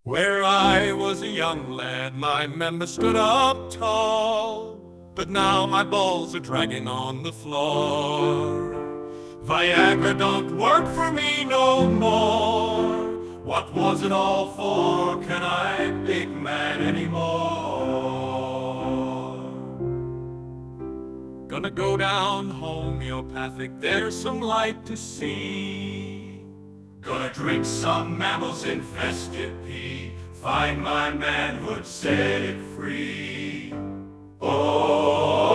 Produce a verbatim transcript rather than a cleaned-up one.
Where I was a young lad, my members stood up tall, but now my balls are dragging on the floor. Viagra don't work for me no more. What was it all for? Can I big man anymore? Gonna go down homeopathic, there's some light to see. Gonna drink some mammals infested pee, find my manhood, set it free. Oh.